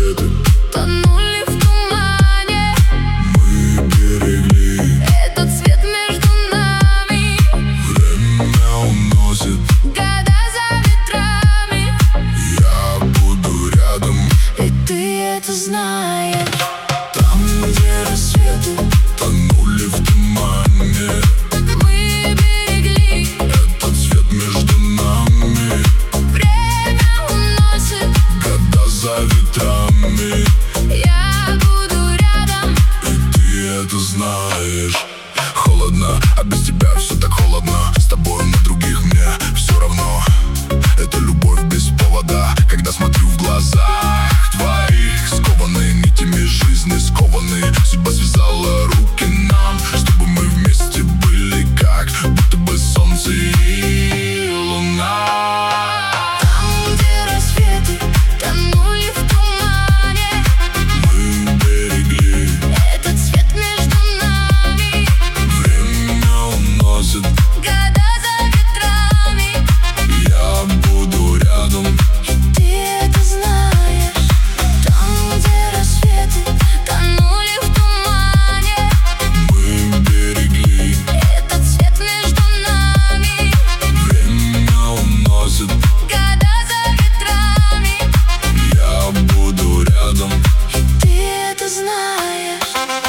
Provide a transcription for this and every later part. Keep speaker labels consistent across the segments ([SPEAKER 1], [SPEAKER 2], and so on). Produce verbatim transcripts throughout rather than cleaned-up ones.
[SPEAKER 1] рассветы
[SPEAKER 2] тонули в тумане.
[SPEAKER 1] мы берегли.
[SPEAKER 2] Этот свет между нами.
[SPEAKER 1] Время уносит
[SPEAKER 2] Года за ветрами.
[SPEAKER 1] Я буду рядом,
[SPEAKER 2] И ты это знаешь.
[SPEAKER 1] там, где рассветы тонули в тумане.
[SPEAKER 2] Мы берегли.
[SPEAKER 1] Этот свет между нами.
[SPEAKER 2] Время уносит.
[SPEAKER 1] Года за ветрами.
[SPEAKER 2] Я буду рядом.
[SPEAKER 1] И ты это знаешь. Холодно, а без тебя все так холодно. С тобой на других мне все равно. Это любовь без повода. Когда смотрю в глаза твоих, скованы нитями жизни, скованы. Судьба связала руки нам, чтобы мы вместе были, как будто бы солнце и луна.
[SPEAKER 2] Там, где рассветы тонули в тумане.
[SPEAKER 1] Мы берегли.
[SPEAKER 2] Этот свет между нами.
[SPEAKER 1] Время уносит.
[SPEAKER 2] Года за ветрами.
[SPEAKER 1] Я буду рядом.
[SPEAKER 2] И ты это знаешь. Там, где рассветы тонули в тумане.
[SPEAKER 1] Мы берегли.
[SPEAKER 2] Этот свет между нами.
[SPEAKER 1] Время уносит.
[SPEAKER 2] Года за ветрами.
[SPEAKER 1] Я буду рядом.
[SPEAKER 2] И ты это знаешь.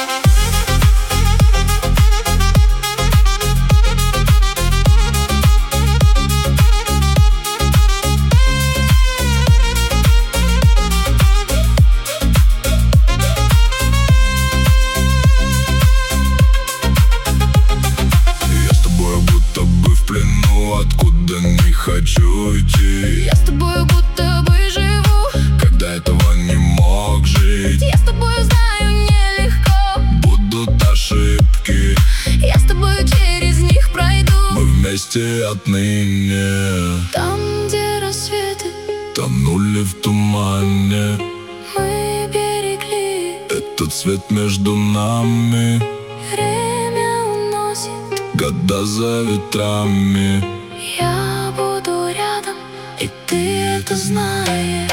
[SPEAKER 1] Я с тобой будто бы в плену, откуда не хочу уйти.
[SPEAKER 2] Я с тобой будто бы живу.
[SPEAKER 1] Когда этого не мог жить.
[SPEAKER 2] Я с тобой знаю, нелегко.
[SPEAKER 1] Будут ошибки,
[SPEAKER 2] Я с тобой через них пройду.
[SPEAKER 1] мы вместе отныне.
[SPEAKER 2] Там, где рассветы
[SPEAKER 1] Тонули в тумане.
[SPEAKER 2] мы берегли.
[SPEAKER 1] Этот свет между нами.
[SPEAKER 2] Время уносит.
[SPEAKER 1] Года за ветрами.
[SPEAKER 2] Я буду рядом. И ты это знаешь.